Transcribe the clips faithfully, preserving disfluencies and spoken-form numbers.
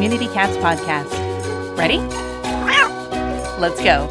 Community Cats podcast. Ready? Let's go.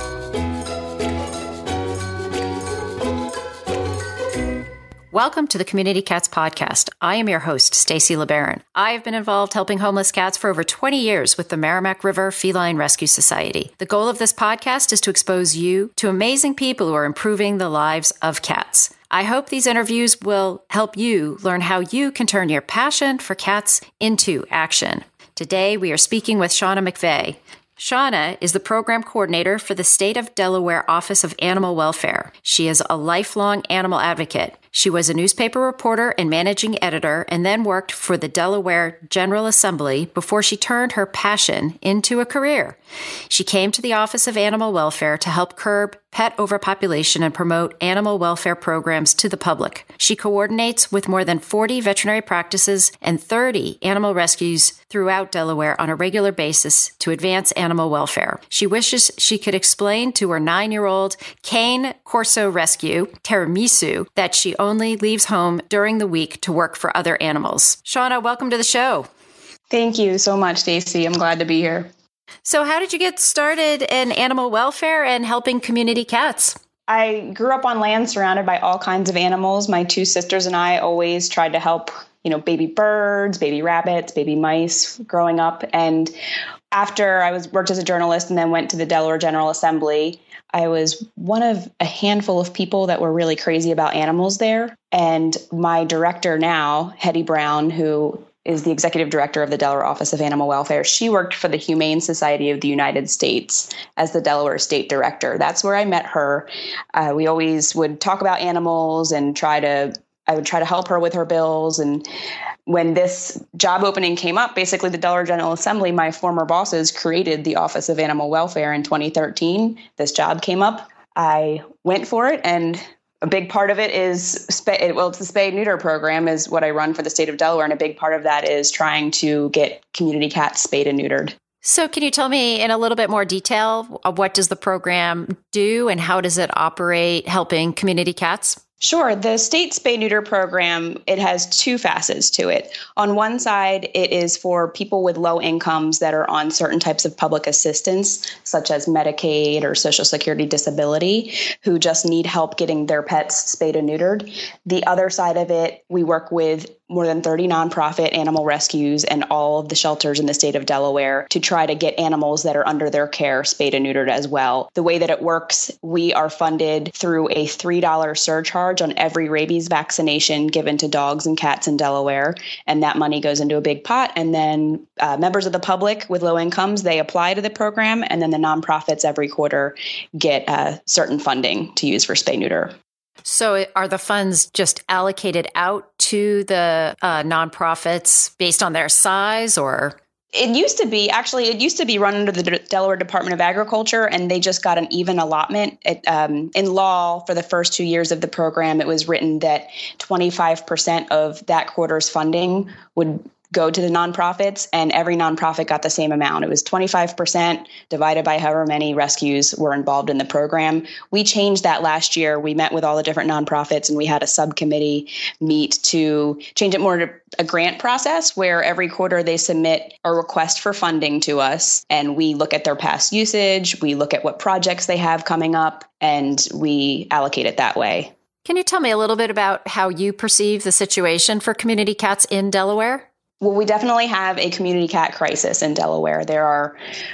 Welcome to the Community Cats podcast. I am your host, Stacy LeBaron. I have been involved helping homeless cats for over twenty years with the Merrimack River Feline Rescue Society. The goal of this podcast is to expose you to amazing people who are improving the lives of cats. I hope these interviews will help you learn how you can turn your passion for cats into action. Today, we are speaking with Shauna McVeigh. Shauna is the program coordinator for the State of Delaware Office of Animal Welfare. She is a lifelong animal advocate. She was a newspaper reporter and managing editor and then worked for the Delaware General Assembly before she turned her passion into a career. She came to the Office of Animal Welfare to help curb pet overpopulation and promote animal welfare programs to the public. She coordinates with more than forty veterinary practices and thirty animal rescues throughout Delaware on a regular basis to advance animal welfare. She wishes she could explain to her nine-year-old Cane Corso Rescue, Tiramisu, that she only leaves home during the week to work for other animals. Shauna, welcome to the show. Thank you so much, Stacy. I'm glad to be here. So how did you get started in animal welfare and helping community cats? I grew up on land surrounded by all kinds of animals. My two sisters and I always tried to help, you know, baby birds, baby rabbits, baby mice growing up. And after I was worked as a journalist and then went to the Delaware General Assembly, I was one of a handful of people that were really crazy about animals there. And my director now, Hetty Brown, who is the executive director of the Delaware Office of Animal Welfare, she worked for the Humane Society of the United States as the Delaware State Director. That's where I met her. Uh, we always would talk about animals and try to, I would try to help her with her bills. And when this job opening came up, basically the Delaware General Assembly, my former bosses created the Office of Animal Welfare in twenty thirteen. This job came up. I went for it, and a big part of it is, sp- well, it's the spay neuter program is what I run for the state of Delaware. And a big part of that is trying to get community cats spayed and neutered. So can you tell me in a little bit more detail, what does the program do and how does it operate helping community cats? Sure. The state spay neuter program, it has two facets to it. On one side, it is for people with low incomes that are on certain types of public assistance, such as Medicaid or Social Security disability, who just need help getting their pets spayed and neutered. The other side of it, we work with more than thirty nonprofit animal rescues and all of the shelters in the state of Delaware to try to get animals that are under their care spayed and neutered as well. The way that it works, we are funded through a three dollars surcharge on every rabies vaccination given to dogs and cats in Delaware. And that money goes into a big pot. And then uh, members of the public with low incomes, they apply to the program. And then the nonprofits every quarter get uh, certain funding to use for spay neuter. So are the funds just allocated out to the uh, nonprofits based on their size or? It used to be, actually, it used to be run under the D- Delaware Department of Agriculture, and they just got an even allotment. It, um, in law, for the first two years of the program, it was written that twenty-five percent of that quarter's funding would go to the nonprofits, and every nonprofit got the same amount. It was twenty-five percent divided by however many rescues were involved in the program. We changed that last year. We met with all the different nonprofits, and we had a subcommittee meet to change it more to a grant process where every quarter they submit a request for funding to us, and we look at their past usage, we look at what projects they have coming up, and we allocate it that way. Can you tell me a little bit about how you perceive the situation for community cats in Delaware? Well, we definitely have a community cat crisis in Delaware. There are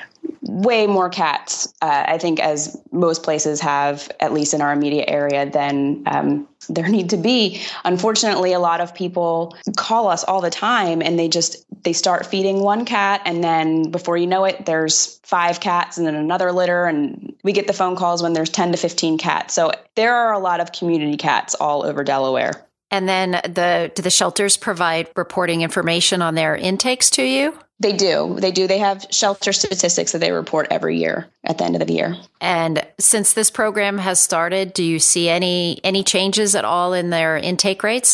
way more cats, uh, I think, as most places have, at least in our immediate area, than um, there need to be. Unfortunately, a lot of people call us all the time and they just, they start feeding one cat. And then before you know it, there's five cats and then another litter. And we get the phone calls when there's ten to fifteen cats. So there are a lot of community cats all over Delaware. And then the do the shelters provide reporting information on their intakes to you? They do. They do. They have shelter statistics that they report every year at the end of the year. And since this program has started, do you see any any changes at all in their intake rates?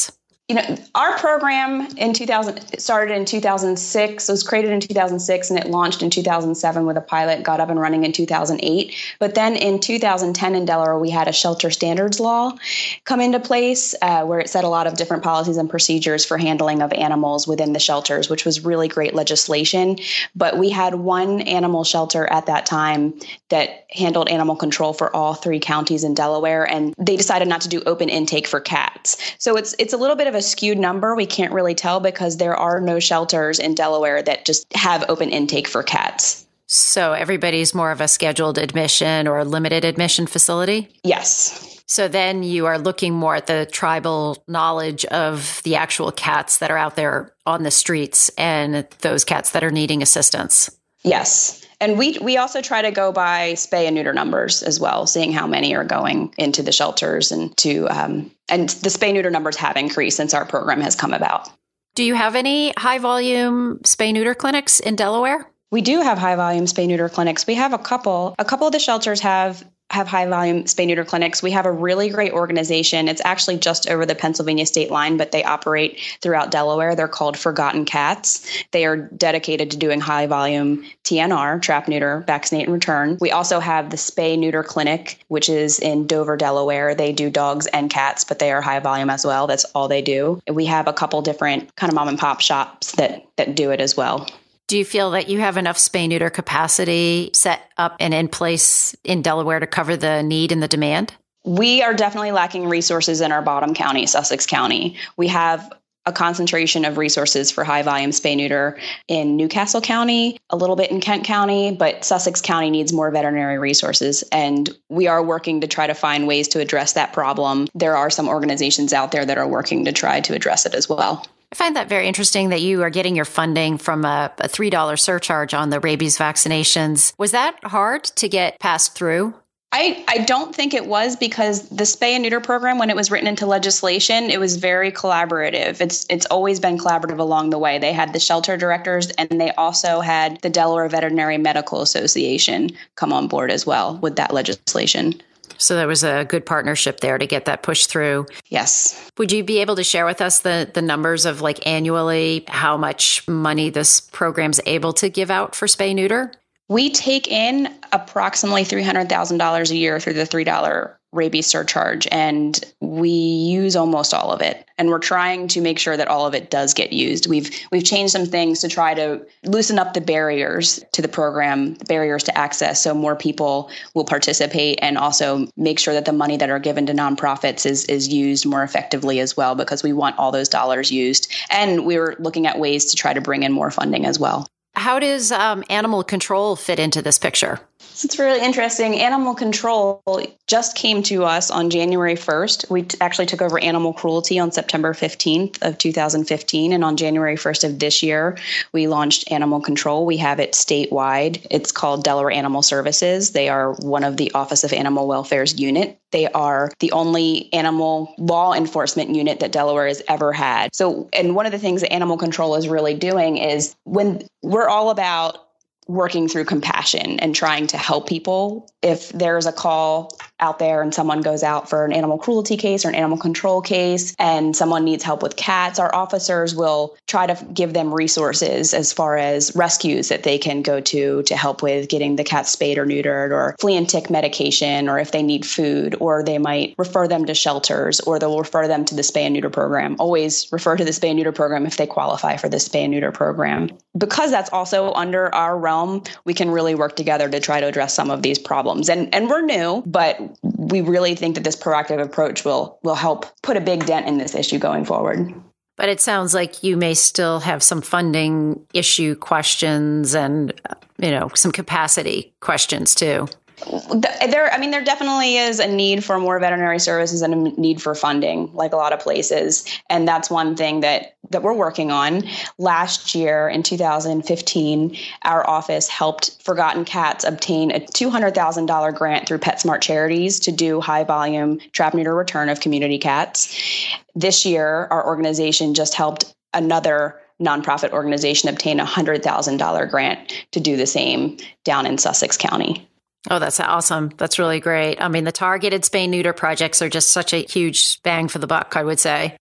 You know, our program in two thousand started in two thousand six. It was created in two thousand six and it launched in two thousand seven with a pilot, got up and running in two thousand eight. But then in two thousand ten in Delaware, we had a shelter standards law come into place uh, where it set a lot of different policies and procedures for handling of animals within the shelters, which was really great legislation. But we had one animal shelter at that time that handled animal control for all three counties in Delaware, and they decided not to do open intake for cats. So it's it's a little bit of a skewed number. We can't really tell because there are no shelters in Delaware that just have open intake for cats. So everybody's more of a scheduled admission or a limited admission facility? Yes. So then you are looking more at the tribal knowledge of the actual cats that are out there on the streets and those cats that are needing assistance. Yes. And we we also try to go by spay and neuter numbers as well, seeing how many are going into the shelters and to um, and the spay neuter numbers have increased since our program has come about. Do you have any high volume spay neuter clinics in Delaware? We do have high volume spay neuter clinics. We have a couple. A couple of the shelters have have high volume spay neuter clinics. We have a really great organization. It's actually just over the Pennsylvania state line, but they operate throughout Delaware. They're called Forgotten Cats. They are dedicated to doing high volume T N R, trap, neuter, vaccinate, and return. We also have the spay neuter clinic, which is in Dover, Delaware. They do dogs and cats, but they are high volume as well. That's all they do. We have a couple different kind of mom and pop shops that that do it as well. Do you feel that you have enough spay neuter capacity set up and in place in Delaware to cover the need and the demand? We are definitely lacking resources in our bottom county, Sussex County. We have a concentration of resources for high volume spay neuter in Newcastle County, a little bit in Kent County, but Sussex County needs more veterinary resources. And we are working to try to find ways to address that problem. There are some organizations out there that are working to try to address it as well. I find that very interesting that you are getting your funding from a, a three dollars surcharge on the rabies vaccinations. Was that hard to get passed through? I, I don't think it was, because the spay and neuter program, when it was written into legislation, it was very collaborative. It's it's always been collaborative along the way. They had the shelter directors, and they also had the Delaware Veterinary Medical Association come on board as well with that legislation. So there was a good partnership there to get that pushed through. Yes. Would you be able to share with us the, the numbers of like annually how much money this program's able to give out for spay neuter? We take in approximately three hundred thousand dollars a year through the three dollars rabies surcharge, and we use almost all of it. And we're trying to make sure that all of it does get used. We've we've changed some things to try to loosen up the barriers to the program, the barriers to access, so more people will participate, and also make sure that the money that are given to nonprofits is is used more effectively as well, because we want all those dollars used. And we're looking at ways to try to bring in more funding as well. How does um, animal control fit into this picture? It's really interesting. Animal control just came to us on January first. We t- actually took over animal cruelty on September fifteenth of two thousand fifteen. And on January first of this year, we launched animal control. We have it statewide. It's called Delaware Animal Services. They are one of the Office of Animal Welfare's unit. They are the only animal law enforcement unit that Delaware has ever had. So, and one of the things that animal control is really doing is when we're all about working through compassion and trying to help people. If there's a call out there and someone goes out for an animal cruelty case or an animal control case and someone needs help with cats, our officers will try to give them resources as far as rescues that they can go to to help with getting the cat spayed or neutered, or flea and tick medication, or if they need food, or they might refer them to shelters, or they'll refer them to the spay and neuter program. Always refer to the spay and neuter program if they qualify for the spay and neuter program. Because that's also under our realm, we can really work together to try to address some of these problems. And and we're new, but we really think that this proactive approach will will help put a big dent in this issue going forward. But it sounds like you may still have some funding issue questions and, you know, some capacity questions too. There, I mean, there definitely is a need for more veterinary services and a need for funding, like a lot of places. And that's one thing that, that we're working on. Last year, in two thousand fifteen, our office helped Forgotten Cats obtain a two hundred thousand dollars grant through PetSmart Charities to do high volume trap, neuter, return of community cats. This year, our organization just helped another nonprofit organization obtain a one hundred thousand dollars grant to do the same down in Sussex County. Oh, that's awesome. That's really great. I mean, the targeted spay neuter projects are just such a huge bang for the buck, I would say.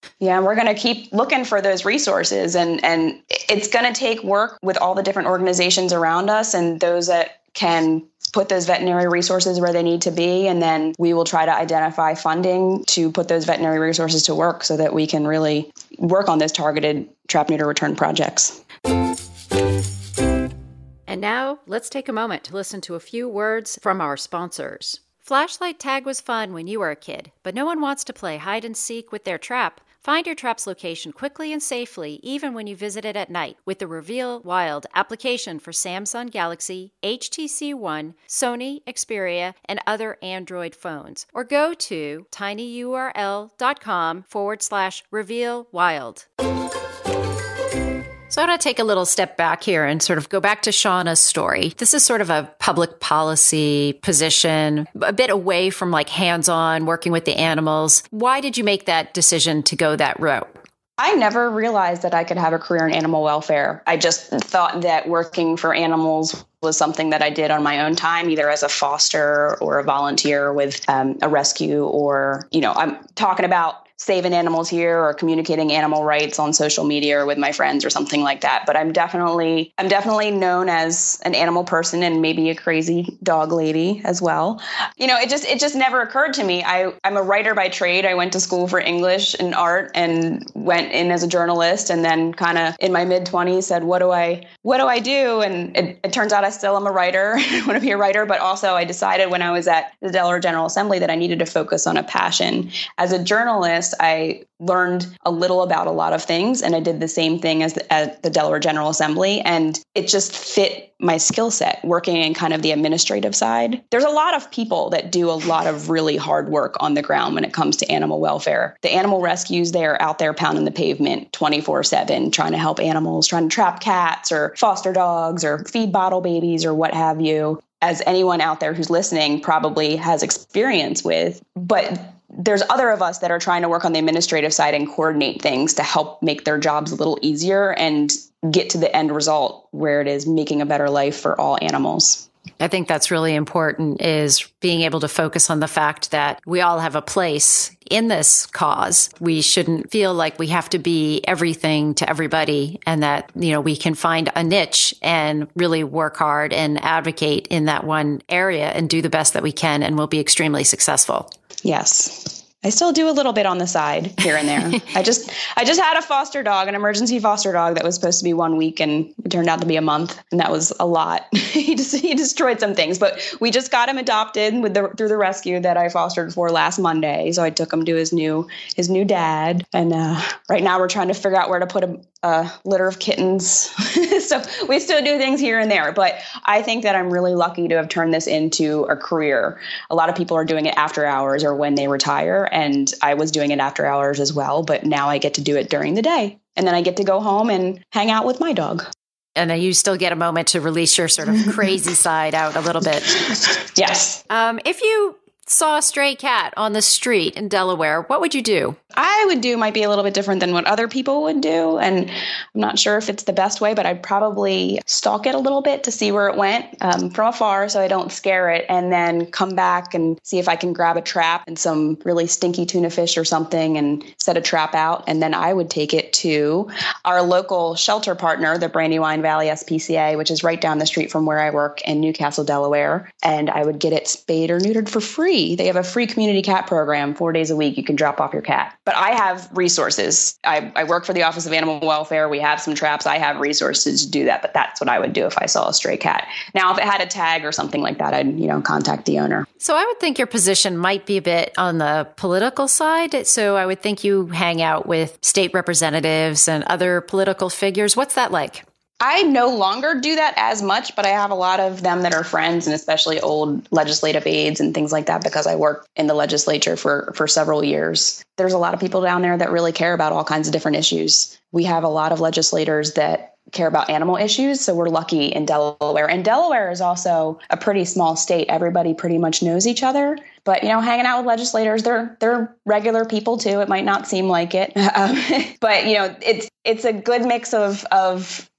Yeah, we're going to keep looking for those resources, and, and it's going to take work with all the different organizations around us and those that can put those veterinary resources where they need to be. And then we will try to identify funding to put those veterinary resources to work so that we can really work on those targeted trap, neuter, return projects. And now let's take a moment to listen to a few words from our sponsors. Flashlight tag was fun when you were a kid, but no one wants to play hide and seek with their trap. Find your trap's location quickly and safely, even when you visit it at night, with the Reveal Wild application for Samsung Galaxy, H T C One, Sony, Xperia, and other Android phones. Or go to tinyurl.com forward slash Reveal Wild. So I want to take a little step back here and sort of go back to Shauna's story. This is sort of a public policy position, a bit away from like hands-on working with the animals. Why did you make that decision to go that route? I never realized that I could have a career in animal welfare. I just thought that working for animals was something that I did on my own time, either as a foster or a volunteer with um, a rescue, or, you know, I'm talking about saving animals here or communicating animal rights on social media or with my friends or something like that. But I'm definitely, I'm definitely known as an animal person and maybe a crazy dog lady as well. You know, it just, it just never occurred to me. I, I'm a writer by trade. I went to school for English and art and went in as a journalist, and then kind of in my mid twenties said, what do I, what do I do? And it, it turns out I still am a writer. I want to be a writer, but also I decided when I was at the Delaware General Assembly that I needed to focus on a passion. As a journalist, I learned a little about a lot of things, and I did the same thing as the, at the Delaware General Assembly, and it just fit my skill set, working in kind of the administrative side. There's a lot of people that do a lot of really hard work on the ground when it comes to animal welfare. The animal rescues, they're out there pounding the pavement twenty-four seven, trying to help animals, trying to trap cats or foster dogs or feed bottle babies or what have you, as anyone out there who's listening probably has experience with. But there's other of us that are trying to work on the administrative side and coordinate things to help make their jobs a little easier and get to the end result where it is making a better life for all animals. I think that's really important, is being able to focus on the fact that we all have a place in this cause. We shouldn't feel like we have to be everything to everybody, and that, you know, we can find a niche and really work hard and advocate in that one area and do the best that we can, and we'll be extremely successful. Yes. I still do a little bit on the side here and there. I just I just had a foster dog, an emergency foster dog that was supposed to be one week, and it turned out to be a month, and that was a lot. he just he destroyed some things, but we just got him adopted with the through the rescue that I fostered for last Monday. So I took him to his new his new dad, and uh, right now we're trying to figure out where to put a, a litter of kittens. So we still do things here and there, but I think that I'm really lucky to have turned this into a career. A lot of people are doing it after hours or when they retire. And I was doing it after hours as well, but now I get to do it during the day. And then I get to go home and hang out with my dog. And then you still get a moment to release your sort of crazy side out a little bit. Yes. Um, if you saw a stray cat on the street in Delaware, what would you do? I would do might be a little bit different than what other people would do. And I'm not sure if it's the best way, but I'd probably stalk it a little bit to see where it went um, from afar so I don't scare it, and then come back and see if I can grab a trap and some really stinky tuna fish or something and set a trap out. And then I would take it to our local shelter partner, the Brandywine Valley S P C A, which is right down the street from where I work in Newcastle, Delaware. And I would get it spayed or neutered for free. They have a free community cat program, four days a week. You can drop off your cat. But I have resources. I, I work for the Office of Animal Welfare. We have some traps. I have resources to do that, but that's what I would do if I saw a stray cat. Now, if it had a tag or something like that, I'd, you know, contact the owner. So I would think your position might be a bit on the political side. So I would think you hang out with state representatives and other political figures. What's that like? I no longer do that as much, but I have a lot of them that are friends, and especially old legislative aides and things like that, because I worked in the legislature for, for several years. There's a lot of people down there that really care about all kinds of different issues. We have a lot of legislators that care about animal issues, so we're lucky in Delaware. And Delaware is also a pretty small state. Everybody pretty much knows each other. But, you know, hanging out with legislators, they're they're regular people too. It might not seem like it. Um, but, you know, it's it's a good mix of of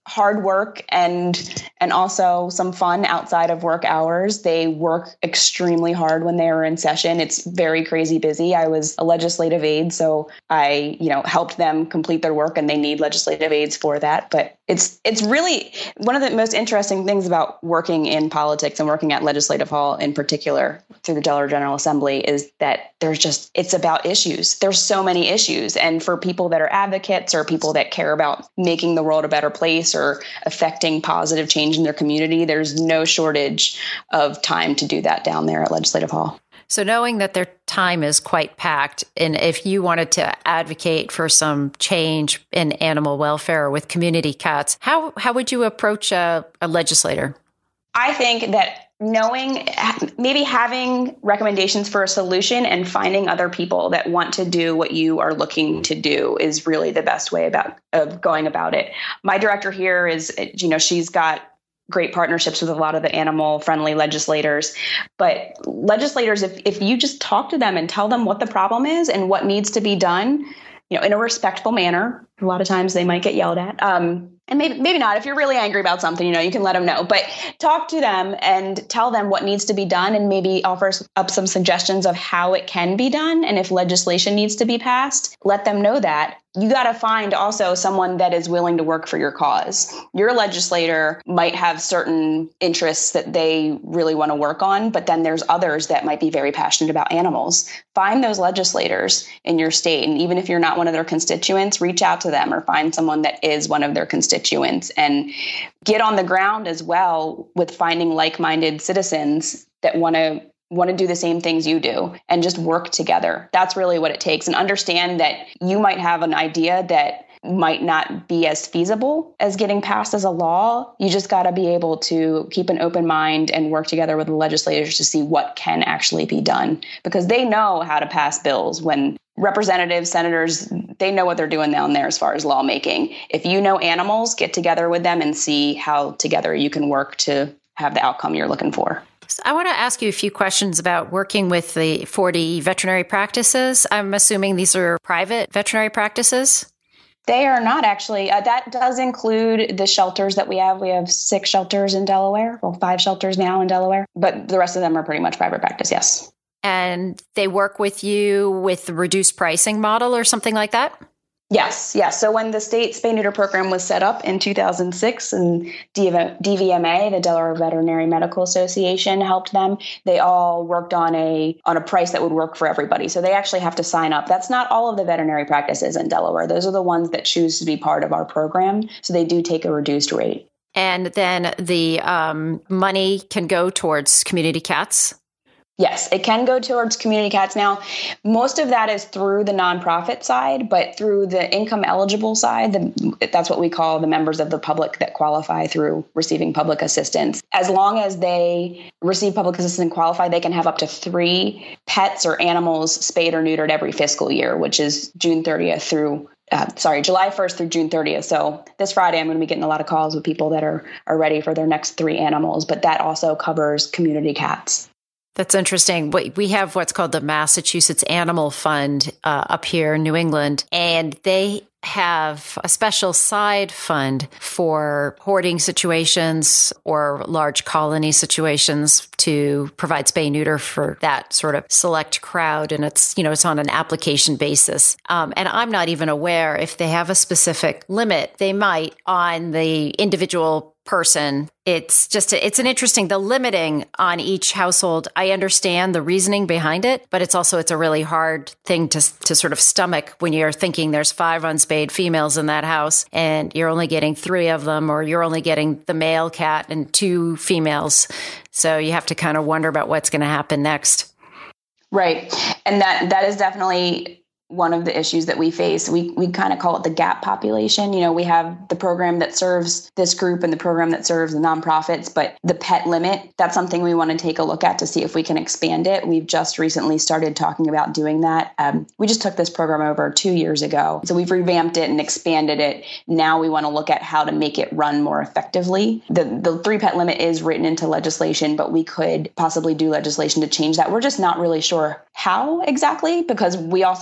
hard work and and also some fun outside of work hours. They work extremely hard when they are in session. It's very crazy busy. I was a legislative aide, so I, you know, helped them complete their work, and they need legislative aides for that. But it's it's really one of the most interesting things about working in politics and working at Legislative Hall in particular through the Delaware General Assembly is that there's just, it's about issues. There's so many issues. And for people that are advocates or people that care about making the world a better place or affecting positive change in their community, there's no shortage of time to do that down there at Legislative Hall. So knowing that their time is quite packed, and if you wanted to advocate for some change in animal welfare with community cats, how how would you approach a, a legislator? I think that knowing, maybe having recommendations for a solution and finding other people that want to do what you are looking to do is really the best way about of going about it. My director here is, you know, she's got great partnerships with a lot of the animal friendly legislators. But legislators, if, if you just talk to them and tell them what the problem is and what needs to be done, you know, in a respectful manner, a lot of times they might get yelled at. Um, and maybe, maybe not. If you're really angry about something, you know, you can let them know, but talk to them and tell them what needs to be done and maybe offer up some suggestions of how it can be done. And if legislation needs to be passed, let them know that. You got to find also someone that is willing to work for your cause. Your legislator might have certain interests that they really want to work on, but then there's others that might be very passionate about animals. Find those legislators in your state. And even if you're not one of their constituents, reach out to them or find someone that is one of their constituents and get on the ground as well with finding like-minded citizens that want to want to do the same things you do and just work together. That's really what it takes. And understand that you might have an idea that might not be as feasible as getting passed as a law. You just got to be able to keep an open mind and work together with the legislators to see what can actually be done, because they know how to pass bills. When representatives, senators, they know what they're doing down there as far as lawmaking. If you know animals, get together with them and see how together you can work to have the outcome you're looking for. So I want to ask you a few questions about working with the forty veterinary practices. I'm assuming these are private veterinary practices? They are not actually. Uh, that does include the shelters that we have. We have six shelters in Delaware, well, five shelters now in Delaware, but the rest of them are pretty much private practice, yes. And they work with you with the reduced pricing model or something like that? Yes, yes. So when the state spay neuter program was set up in two thousand six and D V M A, the Delaware Veterinary Medical Association, helped them, they all worked on a on a price that would work for everybody. So they actually have to sign up. That's not all of the veterinary practices in Delaware. Those are the ones that choose to be part of our program. So they do take a reduced rate. And then the um, money can go towards community cats? Yes, it can go towards community cats. Now, most of that is through the nonprofit side, but through the income eligible side, the, that's what we call the members of the public that qualify through receiving public assistance. As long as they receive public assistance and qualify, they can have up to three pets or animals spayed or neutered every fiscal year, which is June thirtieth through Uh, sorry, July first through June thirtieth. So this Friday, I'm going to be getting a lot of calls with people that are, are ready for their next three animals, but that also covers community cats. That's interesting. We have what's called the Massachusetts Animal Fund uh, up here in New England, and they have a special side fund for hoarding situations or large colony situations to provide spay neuter for that sort of select crowd. And it's, you know, it's on an application basis. Um, and I'm not even aware if they have a specific limit. They might on the individual person. It's just, it's an interesting, the limiting on each household. I understand the reasoning behind it, but it's also, it's a really hard thing to, to sort of stomach when you're thinking there's five unspayed females in that house and you're only getting three of them, or you're only getting the male cat and two females. So you have to kind of wonder about what's going to happen next. Right. And that, that is definitely one of the issues that we face. We we kind of call it the gap population. You know, we have the program that serves this group and the program that serves the nonprofits, but the pet limit, that's something we want to take a look at to see if we can expand it. We've just recently started talking about doing that. Um, we just took this program over two years ago. So we've revamped it and expanded it. Now we want to look at how to make it run more effectively. The, the three pet limit is written into legislation, but we could possibly do legislation to change that. We're just not really sure how exactly, because we also need to bring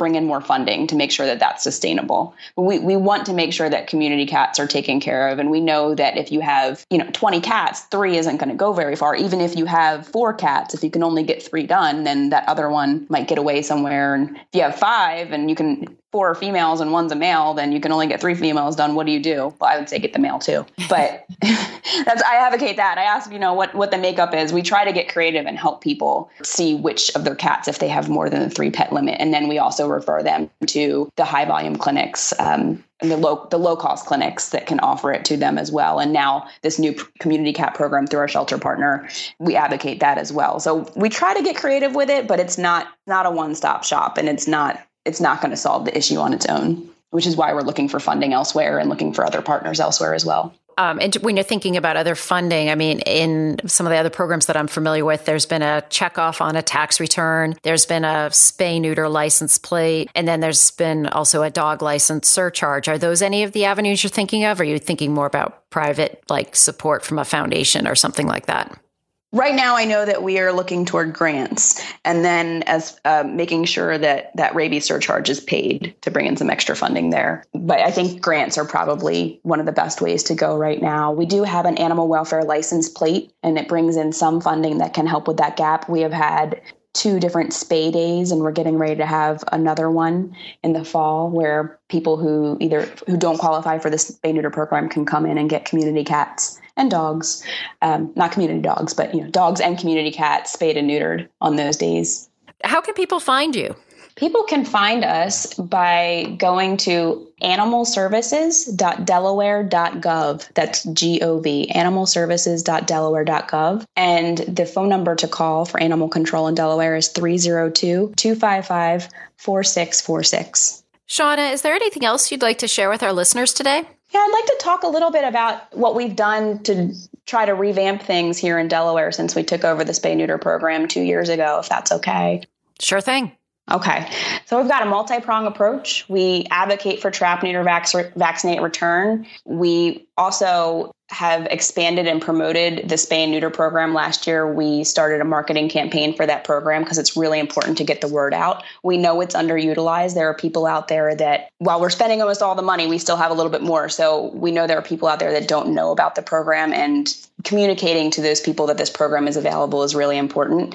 bring in more funding to make sure that that's sustainable. But we, we want to make sure that community cats are taken care of. And we know that if you have, you know, twenty cats, three isn't going to go very far. Even if you have four cats, if you can only get three done, then that other one might get away somewhere. And if you have five and you can, four are females and one's a male, then you can only get three females done. What do you do? Well, I would say get the male too. But that's, I advocate that. I ask, you know, what, what the makeup is. We try to get creative and help people see which of their cats, if they have more than the three pet limit. And then we also refer them to the high volume clinics, um, and the low, the low cost clinics that can offer it to them as well. And now this new community cat program through our shelter partner, we advocate that as well. So we try to get creative with it, but it's not, not a one-stop shop, and it's not, it's not going to solve the issue on its own, which is why we're looking for funding elsewhere and looking for other partners elsewhere as well. Um, and when you're thinking about other funding, I mean, in some of the other programs that I'm familiar with, there's been a checkoff on a tax return. There's been a spay-neuter license plate. And then there's been also a dog license surcharge. Are those any of the avenues you're thinking of? Or are you thinking more about private, like support from a foundation or something like that? Right now, I know that we are looking toward grants, and then as uh, making sure that that rabies surcharge is paid to bring in some extra funding there. But I think grants are probably one of the best ways to go right now. We do have an animal welfare license plate, and it brings in some funding that can help with that gap. We have had two different spay days, and we're getting ready to have another one in the fall where people who either who don't qualify for the spay neuter program can come in and get community cats and dogs, um, not community dogs, but you know, dogs and community cats spayed and neutered on those days. How can people find you? People can find us by going to animal services dot delaware dot gov. That's G O V, animal services dot delaware dot gov. And the phone number to call for animal control in Delaware is three oh two, two five five, four six four six. Shauna, is there anything else you'd like to share with our listeners today? Yeah, I'd like to talk a little bit about what we've done to try to revamp things here in Delaware since we took over the spay-neuter program two years ago, if that's okay. Sure thing. Okay. So we've got a multi-pronged approach. We advocate for trap, neuter, vac- vaccinate, return. We also have expanded and promoted the spay and neuter program. Last year, we started a marketing campaign for that program because it's really important to get the word out. We know it's underutilized. There are people out there that, while we're spending almost all the money, we still have a little bit more. So we know there are people out there that don't know about the program, and communicating to those people that this program is available is really important.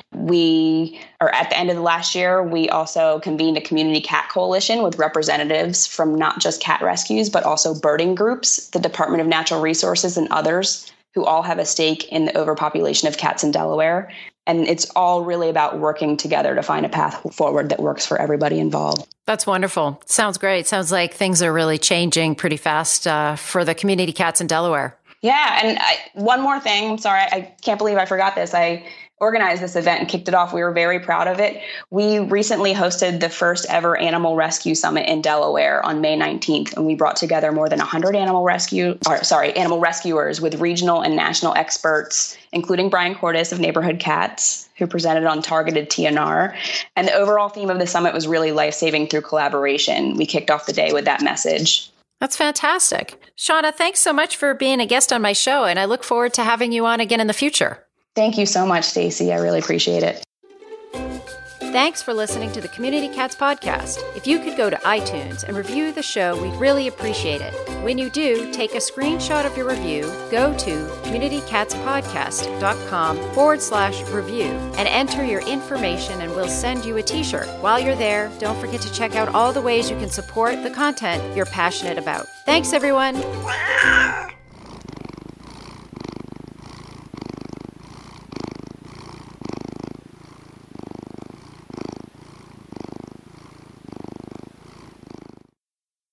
We are at the end of the last year, we also convened a community cat coalition with representatives from not just cat rescues, but also birding groups, the Department of Natural Resources, and others who all have a stake in the overpopulation of cats in Delaware. And it's all really about working together to find a path forward that works for everybody involved. That's wonderful. Sounds great. Sounds like things are really changing pretty fast uh, for the community cats in Delaware. Yeah. And I, one more thing. I'm sorry. I can't believe I forgot this. I organized this event and kicked it off. We were very proud of it. We recently hosted the first ever Animal Rescue Summit in Delaware on May nineteenth, and we brought together more than one hundred animal rescue, or sorry, animal rescuers with regional and national experts, including Brian Cordes of Neighborhood Cats, who presented on targeted T N R. And the overall theme of the summit was really life-saving through collaboration. We kicked off the day with that message. That's fantastic. Shauna, thanks so much for being a guest on my show, and I look forward to having you on again in the future. Thank you so much, Stacy. I really appreciate it. Thanks for listening to the Community Cats Podcast. If you could go to iTunes and review the show, we'd really appreciate it. When you do, take a screenshot of your review, go to communitycatspodcast.com forward slash review and enter your information, and we'll send you a t-shirt. While you're there, don't forget to check out all the ways you can support the content you're passionate about. Thanks, everyone.